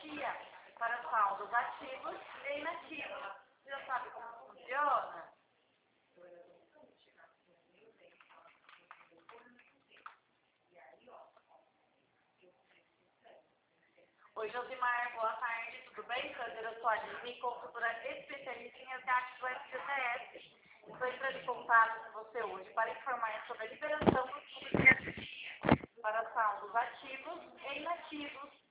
garantia para saldos ativos e inativos. Você já sabe como funciona? Oi, Josimar, boa tarde, tudo bem? Prazer, eu sou a Aline, consultora especialista em resgate do FGTS. Estou entrando em contato com você hoje para informar sobre a liberação dos fundos para saldos ativos e inativos